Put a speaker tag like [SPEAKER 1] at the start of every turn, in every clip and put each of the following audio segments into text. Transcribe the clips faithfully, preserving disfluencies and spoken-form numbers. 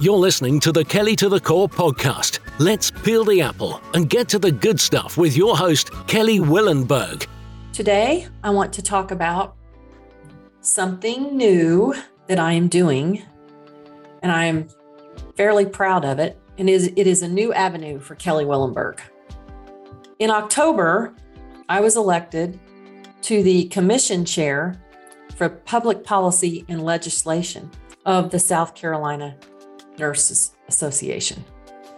[SPEAKER 1] You're listening to the Kelly to the Core podcast. Let's peel the apple and get to the good stuff with your host, Kelly Willenberg.
[SPEAKER 2] Today, I want to talk about something new that I am doing, and I am fairly proud of it, and it is, it is a new avenue for Kelly Willenberg. In October, I was elected to the commission chair for public policy and legislation of the South Carolina Nurses Association.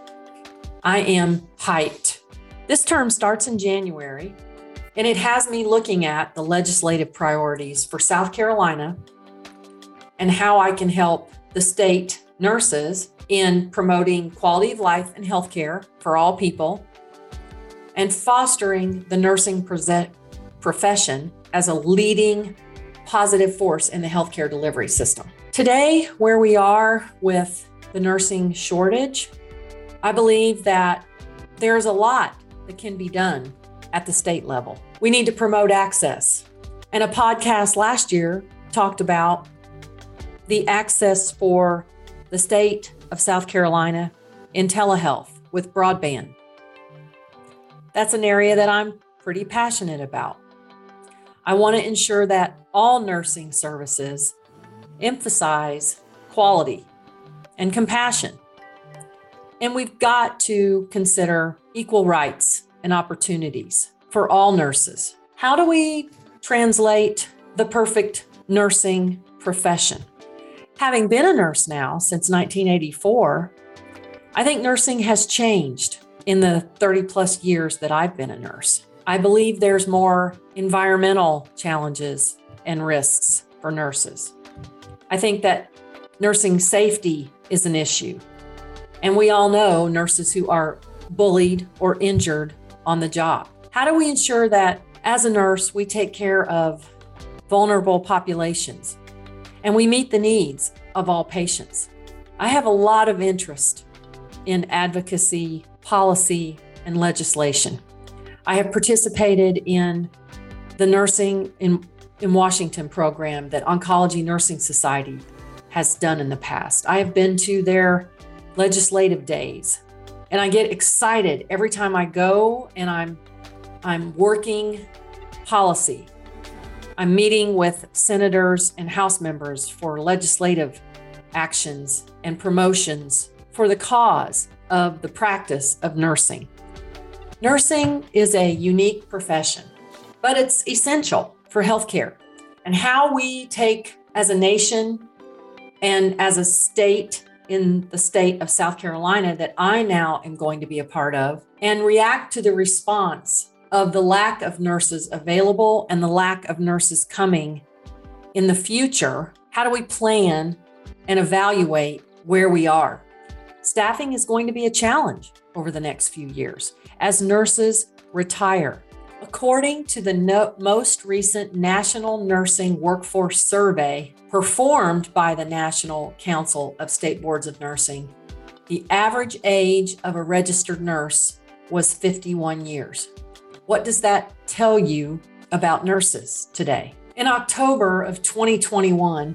[SPEAKER 2] I am hyped. This term starts in January, and it has me looking at the legislative priorities for South Carolina and how I can help the state nurses in promoting quality of life and healthcare for all people and fostering the nursing profession as a leading positive force in the healthcare delivery system. Today, where we are with the nursing shortage, I believe that there's a lot that can be done at the state level. We need to promote access. And a podcast last year talked about the access for the state of South Carolina in telehealth with broadband. That's an area that I'm pretty passionate about. I want to ensure that all nursing services emphasize quality and compassion. And we've got to consider equal rights and opportunities for all nurses. How do we translate the perfect nursing profession? Having been a nurse now since nineteen eighty-four, I think nursing has changed in the thirty plus years that I've been a nurse. I believe there's more environmental challenges and risks for nurses. I think that nursing safety is an issue. And we all know nurses who are bullied or injured on the job. How do we ensure that as a nurse, we take care of vulnerable populations and we meet the needs of all patients? I have a lot of interest in advocacy, policy, and legislation. I have participated in the Nursing in, in Washington program that Oncology Nursing Society has done in the past. I have been to their legislative days, and I get excited every time I go and I'm I'm working policy. I'm meeting with senators and House members for legislative actions and promotions for the cause of the practice of nursing. Nursing is a unique profession, but it's essential for healthcare. And how we take as a nation and as a state in the state of South Carolina that I now am going to be a part of and react to the response of the lack of nurses available and the lack of nurses coming in the future. How do we plan and evaluate where we are? Staffing is going to be a challenge over the next few years as nurses retire. According to the no- most recent National Nursing Workforce Survey performed by the National Council of State Boards of Nursing, the average age of a registered nurse was fifty-one years. What does that tell you about nurses today? In October of twenty twenty-one,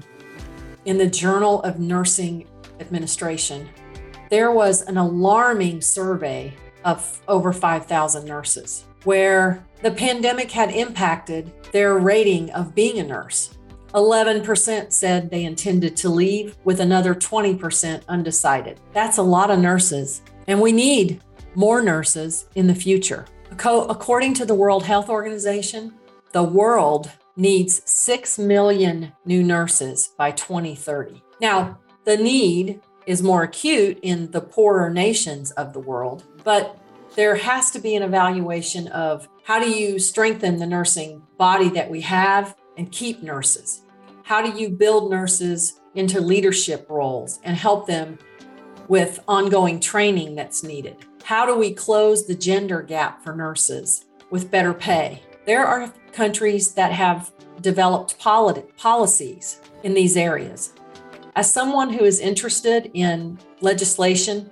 [SPEAKER 2] in the Journal of Nursing Administration, there was an alarming survey of over five thousand nurses where the pandemic had impacted their rating of being a nurse. eleven percent said they intended to leave, with another twenty percent undecided. That's a lot of nurses, and we need more nurses in the future. According to the World Health Organization, the world needs six million new nurses by twenty thirty. Now, the need is more acute in the poorer nations of the world, but there has to be an evaluation of how do you strengthen the nursing body that we have and keep nurses? How do you build nurses into leadership roles and help them with ongoing training that's needed? How do we close the gender gap for nurses with better pay? There are countries that have developed polit- policies in these areas. As someone who is interested in legislation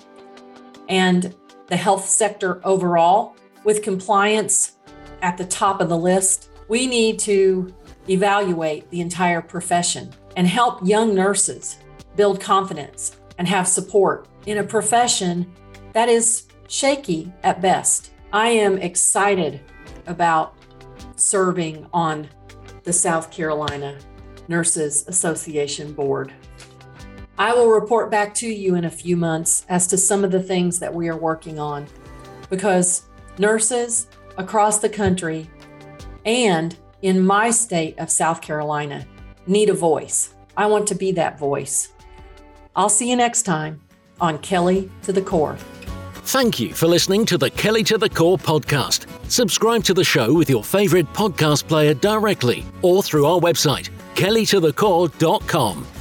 [SPEAKER 2] and the health sector overall, with compliance at the top of the list, we need to evaluate the entire profession and help young nurses build confidence and have support in a profession that is shaky at best. I am excited about serving on the South Carolina Nurses Association Board. I will report back to you in a few months as to some of the things that we are working on, because nurses across the country and in my state of South Carolina need a voice. I want to be that voice. I'll see you next time on Kelly to the Core.
[SPEAKER 1] Thank you for listening to the Kelly to the Core podcast. Subscribe to the show with your favorite podcast player directly or through our website, kelly to the core dot com.